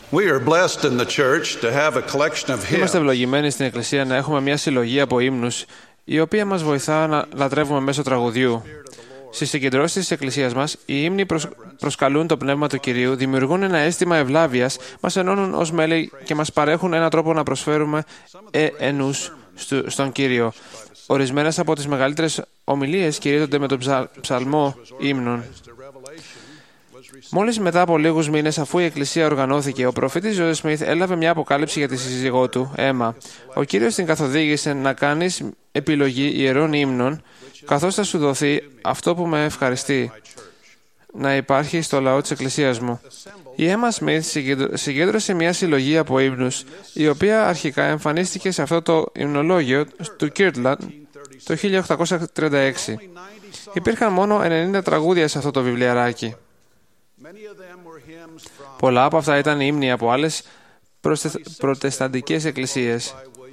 Είμαστε ευλογημένοι στην Εκκλησία να έχουμε μια συλλογή από ύμνους, η οποία μας βοηθά να λατρεύουμε μέσω τραγουδιού. Στις συγκεντρώσεις της Εκκλησίας μας, οι ύμνοι προσκαλούν το Πνεύμα του Κυρίου, δημιουργούν ένα αίσθημα ευλάβειας, μας ενώνουν ως μέλη και μας παρέχουν έναν τρόπο να προσφέρουμε ενούς στον Κύριο. Ορισμένες από τις μεγαλύτερες ομιλίες κηρύττονται με τον ψαλμό ύμνων. Μόλις μετά από λίγους μήνες, αφού η Εκκλησία οργανώθηκε, ο προφήτης Ζώσεφ Σμιθ έλαβε μια αποκάλυψη για τη σύζυγό του, Έμα. Ο Κύριος την καθοδήγησε να κάνεις επιλογή ιερών ύμνων, καθώς θα σου δοθεί αυτό που με ευχαριστεί, να υπάρχει στο λαό της Εκκλησίας μου. Η Έμα Σμιθ συγκέντρωσε μια συλλογή από ύμνους, η οποία αρχικά εμφανίστηκε σε αυτό το υμνολόγιο του Kirtland το 1836. Υπήρχαν μόνο 90 τραγούδια σε αυτό το βιβλιαράκι. Πολλά από αυτά ήταν ύμνοι από άλλες προτεσταντικές εκκλησίες.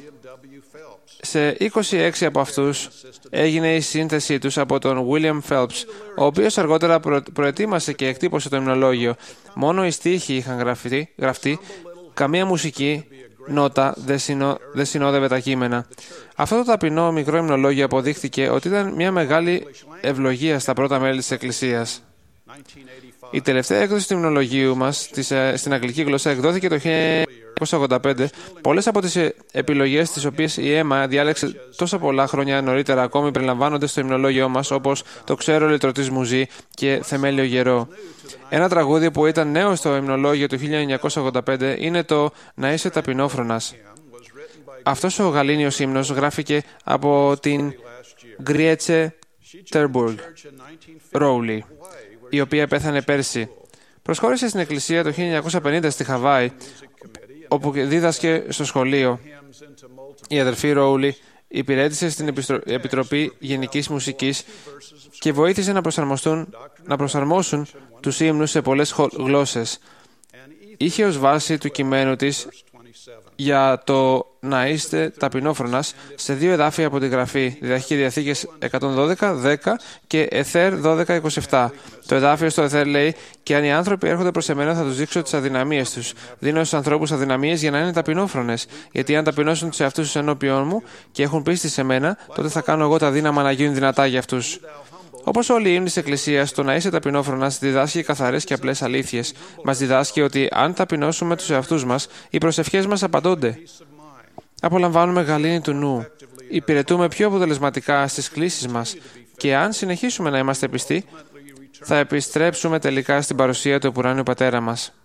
Σε 26 από αυτούς έγινε η σύνθεσή τους από τον William Phelps, ο οποίος αργότερα προετοίμασε και εκτύπωσε το υμνολόγιο. Μόνο οι στίχοι είχαν γραφτεί, καμία μουσική νότα δεν συνόδευε τα κείμενα. Αυτό το ταπεινό μικρό υμνολόγιο αποδείχθηκε ότι ήταν μια μεγάλη ευλογία στα πρώτα μέλη της Εκκλησίας. Η τελευταία έκδοση του υμνολογίου μας στην αγγλική γλώσσα εκδόθηκε το 1985. Πολλές από τις επιλογές τις οποίες η Έμα διάλεξε τόσα πολλά χρόνια νωρίτερα ακόμη περιλαμβάνονται στο υμνολόγιό μας, όπως «Το ξέρω λυτρωτής μου ζει» και «Θεμέλιο γερό». Ένα τραγούδι που ήταν νέο στο υμνολόγιο του 1985 είναι το «Να είσαι ταπεινόφρονας». Αυτός ο γαλήνιος ύμνος γράφηκε από την Γκριέτσε Τερμπουργκ Ρόουλι, η οποία πέθανε πέρσι. Προσχώρησε στην Εκκλησία το 1950 στη Χαβάη, όπου δίδασκε στο σχολείο. Η αδερφή Ρόουλι υπηρέτησε στην Επιτροπή Γενικής Μουσικής και βοήθησε να προσαρμόσουν τους ύμνους σε πολλές γλώσσες. Είχε ως βάση του κειμένου της για το «Να είστε ταπεινόφρονας» σε 2 εδάφια από τη Γραφή, Διδαχική Διαθήκες 112-10 και Εθέρ 12-27. Το εδάφιο στο Εθέρ λέει: «Και αν οι άνθρωποι έρχονται προς εμένα, θα τους δείξω τις αδυναμίες τους. Δίνω στους ανθρώπους αδυναμίες για να είναι ταπεινόφρονες. Γιατί αν ταπεινώσουν τους εαυτούς τους ενώπιον μου και έχουν πίστη σε μένα, τότε θα κάνω εγώ τα δύναμα να γίνουν δυνατά για αυτούς». Όπως όλοι οι ύμνοι της Εκκλησίας, το «Να είσαι ταπεινόφρονας» διδάσκει καθαρές και απλές αλήθειες. Μας διδάσκει ότι αν ταπεινώσουμε τους εαυτούς μας, οι προσευχές μας απαντώνται. Απολαμβάνουμε γαλήνη του νου. Υπηρετούμε πιο αποτελεσματικά στις κλήσεις μας και αν συνεχίσουμε να είμαστε πιστοί, θα επιστρέψουμε τελικά στην παρουσία του Ουράνιου Πατέρα μας.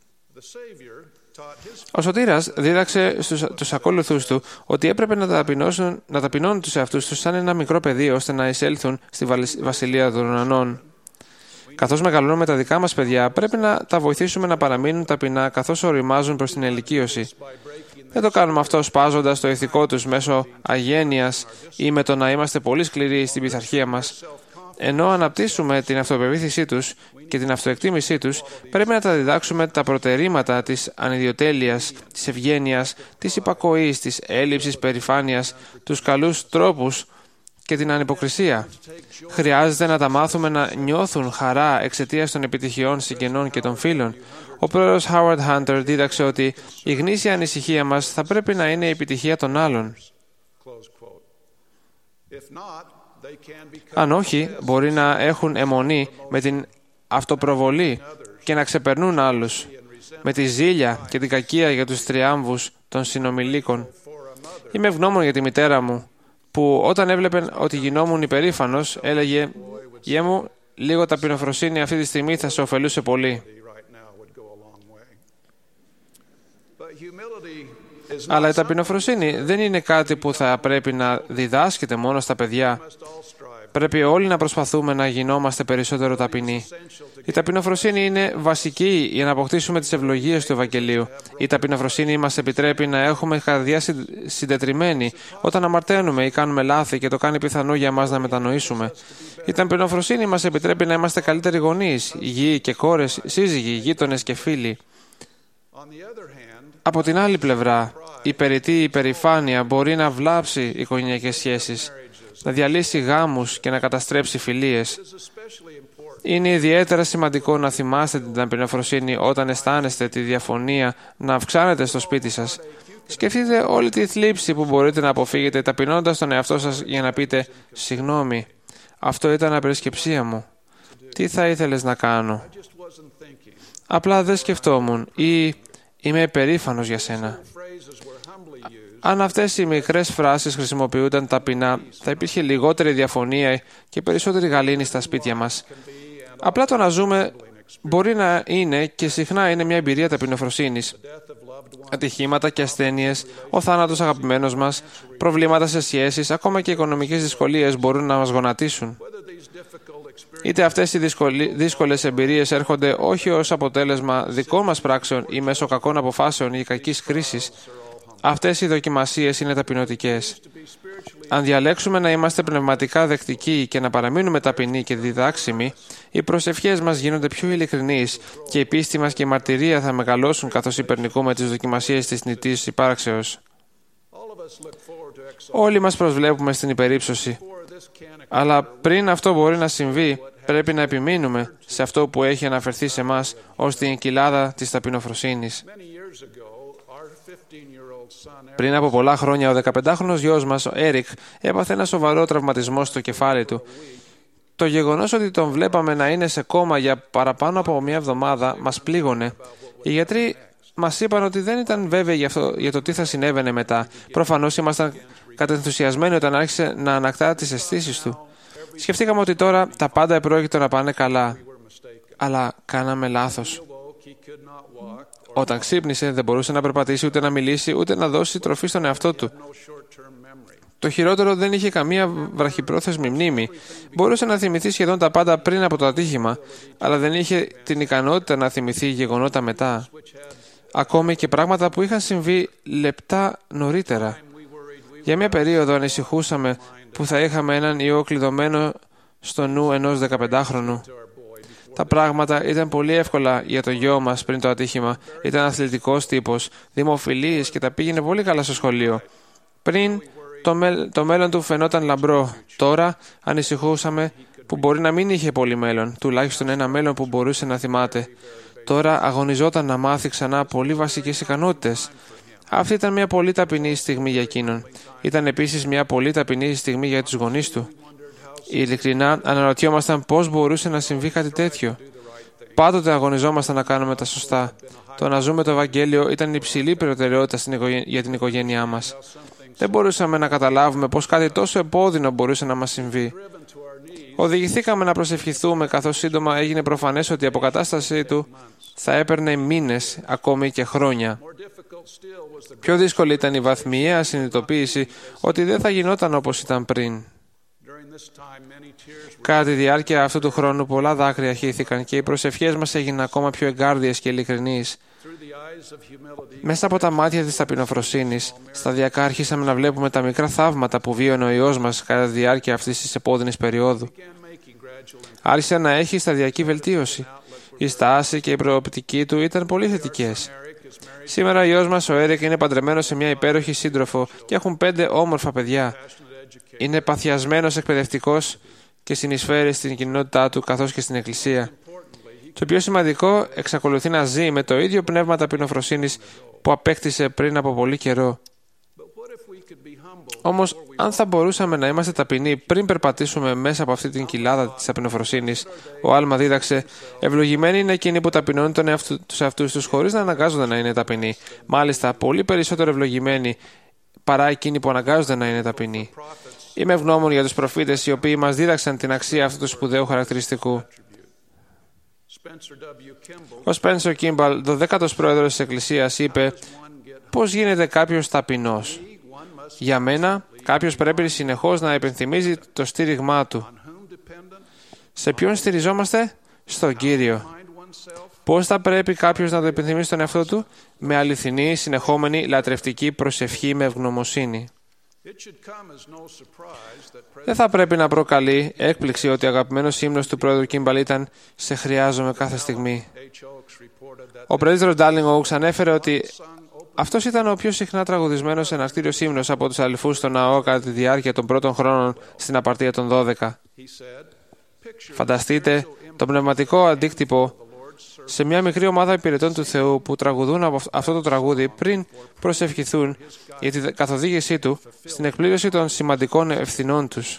Ο Σωτήρας δίδαξε τους ακόλουθούς του ότι έπρεπε να ταπεινώνουν τους εαυτούς τους σαν ένα μικρό παιδί ώστε να εισέλθουν στη Βασιλεία των Ουρανών. Καθώς μεγαλώνουμε τα δικά μας παιδιά, πρέπει να τα βοηθήσουμε να παραμείνουν ταπεινά καθώς οριμάζουν προς την ηλικίωση. Δεν το κάνουμε αυτό σπάζοντας το ηθικό τους μέσω αγένειας ή με το να είμαστε πολύ σκληροί στην πειθαρχία μας. Ενώ αναπτύσσουμε την αυτοπεποίθησή τους και την αυτοεκτίμησή τους, πρέπει να τα διδάξουμε τα προτερήματα της ανιδιοτέλειας, της ευγένειας, της υπακοής, της έλλειψης περηφάνειας, τους καλούς τρόπους και την ανυποκρισία. Χρειάζεται να τα μάθουμε να νιώθουν χαρά εξαιτίας των επιτυχιών συγγενών και των φίλων. Ο πρόεδρος Howard Hunter δίδαξε ότι η γνήσια ανησυχία μας θα πρέπει να είναι η επιτυχία των άλλων. Αν όχι, μπορεί να έχουν αιμονή με την αυτοπροβολή και να ξεπερνούν άλλους, με τη ζήλια και την κακία για τους τριάμβους των συνομιλίκων. Είμαι ευγνώμων για τη μητέρα μου, που όταν έβλεπε ότι γινόμουν υπερήφανος, έλεγε «Γιέ μου, λίγο ταπεινοφροσύνη αυτή τη στιγμή θα σε ωφελούσε πολύ». Αλλά η ταπεινοφροσύνη δεν είναι κάτι που θα πρέπει να διδάσκεται μόνο στα παιδιά. Πρέπει όλοι να προσπαθούμε να γινόμαστε περισσότερο ταπεινοί. Η ταπεινοφροσύνη είναι βασική για να αποκτήσουμε τις ευλογίες του Ευαγγελίου. Η ταπεινοφροσύνη μας επιτρέπει να έχουμε καρδιά συντετριμμένη όταν αμαρταίνουμε ή κάνουμε λάθη και το κάνει πιθανό για μας να μετανοήσουμε. Η ταπεινοφροσύνη μας επιτρέπει να είμαστε καλύτεροι γονείς, γη και κόρες, σύζυγοι, γείτονες και φίλοι. Από την άλλη πλευρά, η περιττή υπερηφάνεια μπορεί να βλάψει οικογενειακές σχέσεις, να διαλύσει γάμους και να καταστρέψει φιλίες. Είναι ιδιαίτερα σημαντικό να θυμάστε την ταπεινοφροσύνη όταν αισθάνεστε τη διαφωνία να αυξάνετε στο σπίτι σας. Σκεφτείτε όλη τη θλίψη που μπορείτε να αποφύγετε ταπεινώντας τον εαυτό σας για να πείτε «Συγγνώμη, αυτό ήταν απερισκεψία μου. Τι θα ήθελες να κάνω? Απλά δεν σκεφτόμουν» ή «Είμαι υπερήφανος για σένα». Αν αυτές οι μικρές φράσεις χρησιμοποιούνταν ταπεινά, θα υπήρχε λιγότερη διαφωνία και περισσότερη γαλήνη στα σπίτια μας. Απλά το να ζούμε μπορεί να είναι και συχνά είναι μια εμπειρία ταπεινοφροσύνης. Ατυχήματα και ασθένειες, ο θάνατος αγαπημένος μας, προβλήματα σε σχέσεις, ακόμα και οικονομικές δυσκολίες μπορούν να μας γονατίσουν. Είτε αυτές οι δύσκολες εμπειρίες έρχονται όχι ως αποτέλεσμα δικών μας πράξεων ή μέσω κακών αποφάσεων ή κακής κρίσης, αυτές οι δοκιμασίες είναι ταπεινωτικές. Αν διαλέξουμε να είμαστε πνευματικά δεκτικοί και να παραμείνουμε ταπεινοί και διδάξιμοι, οι προσευχές μας γίνονται πιο ειλικρινείς και η πίστη μας και η μαρτυρία θα μεγαλώσουν καθώς υπερνικούμε τις δοκιμασίες της θνητής υπάρξεως. Όλοι μας προσβλέπουμε στην υπερύψωση. Αλλά πριν αυτό μπορεί να συμβεί, πρέπει να επιμείνουμε σε αυτό που έχει αναφερθεί σε μας ως την κοιλάδα της ταπεινοφροσύνης. Πριν από πολλά χρόνια, ο 15χρονος γιος μας, ο Έρικ, έπαθε ένα σοβαρό τραυματισμό στο κεφάλι του. Το γεγονός ότι τον βλέπαμε να είναι σε κόμμα για παραπάνω από μια εβδομάδα μας πλήγωνε. Οι γιατροί μας είπαν ότι δεν ήταν βέβαιοι για το τι θα συνέβαινε μετά. Προφανώς ήμασταν κατενθουσιασμένοι όταν άρχισε να ανακτά τις αισθήσεις του. Σκεφτήκαμε ότι τώρα τα πάντα επρόκειτο να πάνε καλά. Αλλά κάναμε λάθος. Όταν ξύπνησε, δεν μπορούσε να περπατήσει, ούτε να μιλήσει, ούτε να δώσει τροφή στον εαυτό του. Το χειρότερο, δεν είχε καμία βραχυπρόθεσμη μνήμη. Μπορούσε να θυμηθεί σχεδόν τα πάντα πριν από το ατύχημα, αλλά δεν είχε την ικανότητα να θυμηθεί γεγονότα μετά. Ακόμη και πράγματα που είχαν συμβεί λεπτά νωρίτερα. Για μια περίοδο ανησυχούσαμε που θα είχαμε έναν ιό κλειδωμένο στο νου ενός 15χρονου. Τα πράγματα ήταν πολύ εύκολα για το γιο μας πριν το ατύχημα. Ήταν αθλητικός τύπος, δημοφιλής και τα πήγαινε πολύ καλά στο σχολείο. Πριν το μέλλον του φαινόταν λαμπρό. Τώρα ανησυχούσαμε που μπορεί να μην είχε πολύ μέλλον, τουλάχιστον ένα μέλλον που μπορούσε να θυμάται. Τώρα αγωνιζόταν να μάθει ξανά πολύ βασικές ικανότητες. Αυτή ήταν μια πολύ ταπεινή στιγμή για εκείνον. Ήταν επίσης μια πολύ ταπεινή στιγμή για τους γονείς του. Ειλικρινά αναρωτιόμασταν πώς μπορούσε να συμβεί κάτι τέτοιο. Πάντοτε αγωνιζόμασταν να κάνουμε τα σωστά. Το να ζούμε το Ευαγγέλιο ήταν υψηλή προτεραιότητα για την οικογένειά μας. Δεν μπορούσαμε να καταλάβουμε πώς κάτι τόσο επώδυνο μπορούσε να μας συμβεί. Οδηγηθήκαμε να προσευχηθούμε, καθώς σύντομα έγινε προφανές ότι η αποκατάστασή του θα έπαιρνε μήνες, ακόμη και χρόνια. Πιο δύσκολη ήταν η βαθμιαία συνειδητοποίηση ότι δεν θα γινόταν όπως ήταν πριν. Κατά τη διάρκεια αυτού του χρόνου πολλά δάκρυα χύθηκαν και οι προσευχές μας έγιναν ακόμα πιο εγκάρδιες και ειλικρινείς. Μέσα από τα μάτια της ταπεινοφροσύνης, σταδιακά άρχισαμε να βλέπουμε τα μικρά θαύματα που βίωνε ο Υιός μας κατά τη διάρκεια αυτής της επώδυνης περίοδου. Άρχισε να έχει σταδιακή βελτίωση. Η στάση και η προοπτική του ήταν πολύ θετικές. Σήμερα ο Υιός μας, ο Έρικ, είναι παντρεμένος σε μια υπέροχη σύντροφο και έχουν 5 όμορφα παιδιά. Είναι παθιασμένος εκπαιδευτικός και συνεισφέρει στην κοινότητά του καθώς και στην Εκκλησία. Το πιο σημαντικό, εξακολουθεί να ζει με το ίδιο πνεύμα ταπεινοφροσύνης που απέκτησε πριν από πολύ καιρό. Όμως, αν θα μπορούσαμε να είμαστε ταπεινοί πριν περπατήσουμε μέσα από αυτή την κοιλάδα της ταπεινοφροσύνης, ο Άλμα δίδαξε: ευλογημένοι είναι εκείνοι που ταπεινώνουν τους εαυτούς τους χωρίς να αναγκάζονται να είναι ταπεινοί. Μάλιστα, πολύ περισσότερο ευλογημένοι παρά εκείνοι που αναγκάζονται να είναι ταπεινοί. Είμαι ευγνώμων για τους προφήτες οι οποίοι μας δίδαξαν την αξία αυτού του σπουδαίου χαρακτηριστικού. Ο Σπένσερ Κίμπαλ, 12ος πρόεδρος της Εκκλησίας, είπε: πώς γίνεται κάποιος ταπεινός? Για μένα, κάποιος πρέπει συνεχώς να υπενθυμίζει το στήριγμά του. Σε ποιον στηριζόμαστε? Στον Κύριο. Πώς θα πρέπει κάποιος να το υπενθυμίσει στον εαυτό του? Με αληθινή, συνεχόμενη, λατρευτική προσευχή με ευγνωμοσύνη. Δεν θα πρέπει να προκαλεί έκπληξη ότι ο αγαπημένος ύμνος του πρόεδρου Κίμπαλ ήταν «Σε χρειάζομαι κάθε στιγμή». Ο πρέσβυτερος Ντάρλινγκ Όουξ ανέφερε ότι αυτός ήταν ο πιο συχνά τραγουδισμένος εναρκτήριος ύμνος από τους αδελφούς στο ναό κατά τη διάρκεια των πρώτων χρόνων στην απαρτία των 12. Φανταστείτε Το πνευματικό αντίκτυπο σε μια μικρή ομάδα υπηρετών του Θεού που τραγουδούν από αυτό το τραγούδι πριν προσευχηθούν για την καθοδήγησή Του στην εκπλήρωση των σημαντικών ευθυνών τους.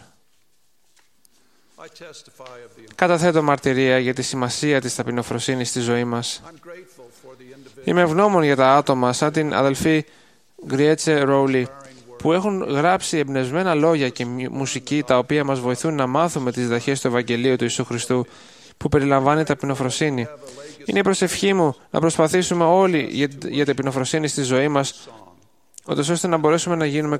Καταθέτω μαρτυρία για τη σημασία της ταπεινοφροσύνης στη ζωή μας. Είμαι ευγνώμων για τα άτομα σαν την αδελφή Γκριέτσε Ρόουλι που έχουν γράψει εμπνευσμένα λόγια και μουσική τα οποία μας βοηθούν να μάθουμε τις διδαχές του Ευαγγελίου του Ιησού Χριστού που περιλαμβάνει ταπεινοφροσύνη. Είναι η προσευχή μου να προσπαθήσουμε όλοι για ταπεινοφροσύνη στη ζωή μας, ώστε να μπορέσουμε να γίνουμε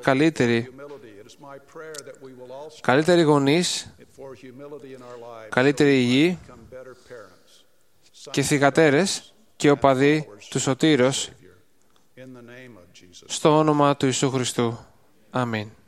καλύτεροι γονείς, καλύτεροι υγιεί και θυγατέρες και οπαδοί του Σωτήρος, στο όνομα του Ιησού Χριστού. Αμήν.